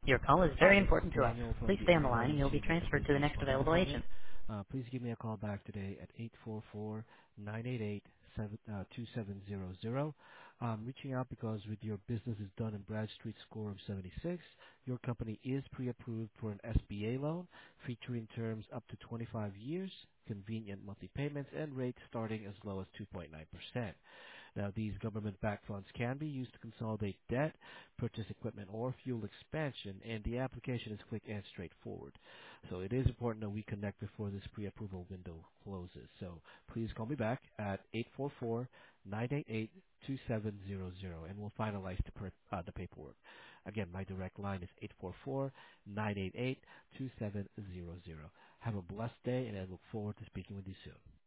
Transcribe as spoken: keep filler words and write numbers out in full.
Your call is very Hi, this is important to us. Daniel from Please the stay on the line and Arizona you'll be Senior transferred to the Living next Fund available Department. agent. Uh, please give me a call back today at eight four four, nine eight eight, two seven zero zero. I'm reaching out because with your business is done in Bradstreet score of seventy-six, your company is pre-approved for an S B A loan featuring terms up to twenty-five years, convenient monthly payments, and rates starting as low as two point nine percent. Now, these government-backed funds can be used to consolidate debt, purchase equipment, or fuel expansion, and the application is quick and straightforward. So it is important that we connect before this pre-approval window closes. So please call me back at eight four four, nine eight eight, two seven zero zero, and we'll finalize the, per, uh, the paperwork. Again, my direct line is eight four four, nine eight eight, two seven zero zero. Have a blessed day, and I look forward to speaking with you soon.